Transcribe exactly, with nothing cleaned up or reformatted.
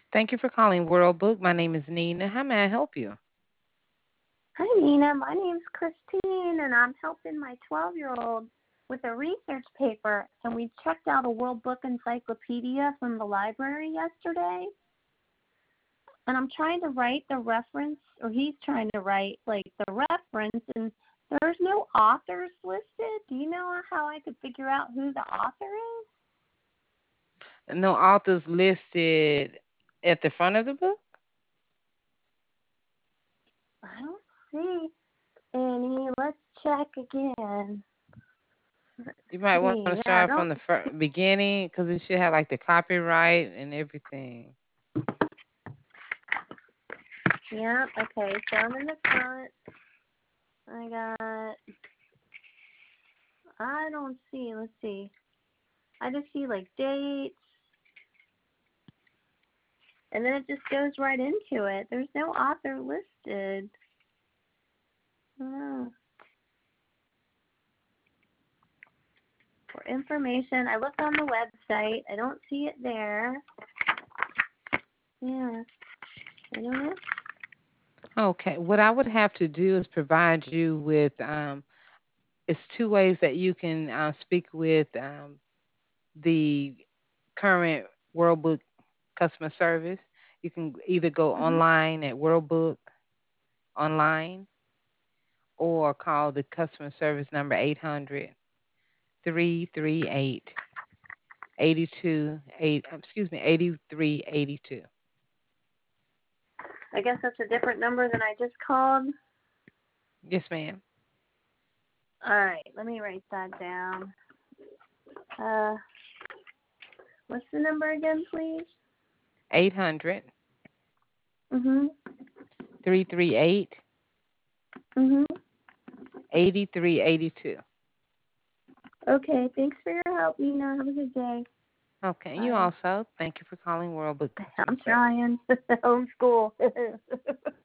Thank you for calling World Book. My name is Nina. How may I help you? Hi, Nina. My name's Christine, and I'm helping my twelve-year-old with a research paper. And we checked out a World Book Encyclopedia from the library yesterday. And I'm trying to write the reference, or he's trying to write, like, the reference, and there's no authors listed. Do you know how I could figure out who the author is? No authors listed at the front of the book? I don't see any. Let's check again. Let's You might want to see. Yeah, I start from don't. the fir- beginning because it should have like the copyright and everything. Yeah, okay. So I'm in the front. I got. I don't see. Let's see. I just see like dates, and then it just goes right into it. There's no author listed. Oh. For information, I looked on the website. I don't see it there. Yeah. I don't know. Okay, what I would have to do is provide you with um, it's two ways that you can uh, speak with um, the current World Book customer service. You can either go Mhm. online at World Book online or call the customer service number eight hundred, three three eight, eight two eight excuse me eighty-three eighty-two. I guess that's a different number than I just called. Yes, ma'am. All right. Let me write that down. Uh, what's the number again, please? eight hundred, Mhm. three three eight, Mhm. eight three eight two. Okay. Thanks for your help, Nina. Have a good day. Okay, you Bye. also. Thank you for calling World Book Customer I'm Service. trying. Homeschool.